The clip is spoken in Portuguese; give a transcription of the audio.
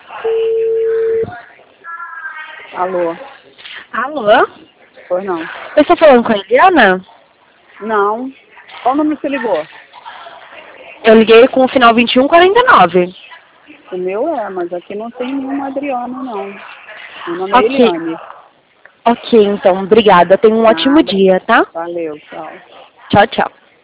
Alô? Alô? Pois não. Eu estou falando com a Eliana? Não. Qual número você ligou? Eu liguei com o final 2149. O meu é, mas aqui não tem nenhuma Adriana, não. Meu nome é Ok. Eliane. Ok, então, obrigada. Tenha um ótimo Nada. dia, tá? Valeu, tchau. Tchau, tchau.